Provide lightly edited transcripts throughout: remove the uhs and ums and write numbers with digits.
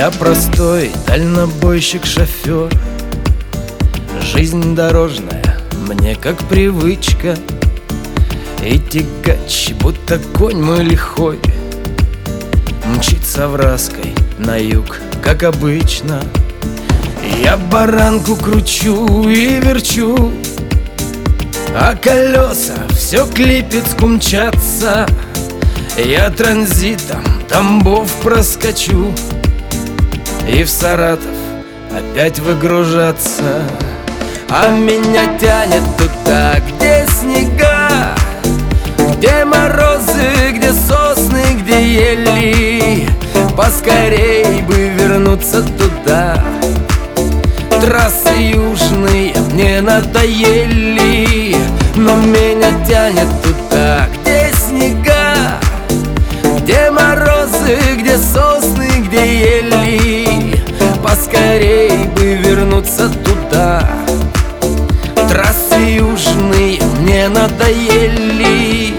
Я простой дальнобойщик-шофер. Жизнь дорожная мне как привычка, и тягач, будто конь мой лихой, мчится вразкой на юг, как обычно. Я баранку кручу и верчу, а колеса все к Липецку мчатся. Я транзитом Тамбов проскочу и в Саратов опять выгружаться. А меня тянет туда, где снега, где морозы, где сосны, где ели. Поскорей бы вернуться туда. Трассы южные мне надоели, но меня тянет туда, где снега, где морозы, где сосны, где ели. Поскорей бы вернуться туда. Трассы южные мне надоели.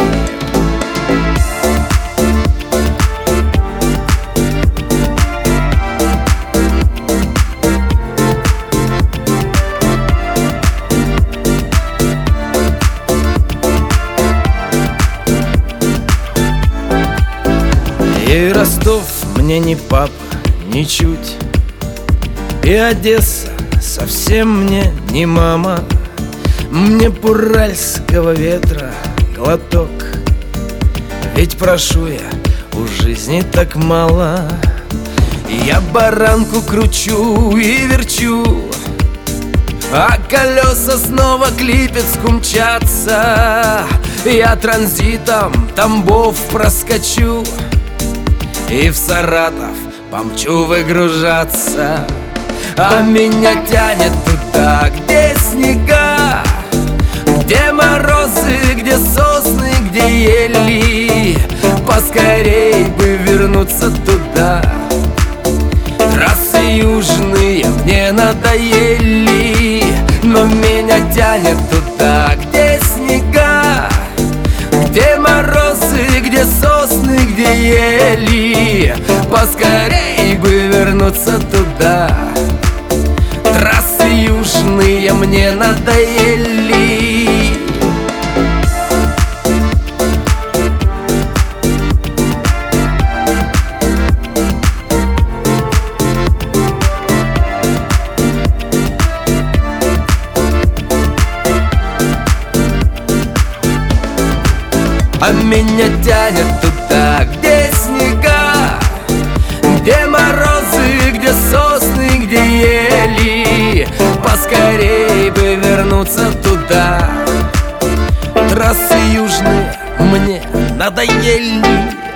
И Ростов мне не папа, ничуть, и Одесса совсем мне не мама. Мне буральского ветра глоток, ведь прошу я у жизни так мало. Я баранку кручу и верчу, а колеса снова к Липецку мчатся. Я транзитом Тамбов проскочу и в Саратов помчу выгружаться. А меня тянет туда, где снега, где морозы, где сосны, где ели. Поскорей бы вернуться туда. Трассы южные мне надоели, но меня тянет туда, где снега, где морозы, где сосны, где ели. Поскорей бы вернуться туда. Трассы южные мне надоели. А меня тянет туда, где снега, где морозы, где сосны, где ели. Поскорей бы вернуться туда. Трассы южные мне надоели.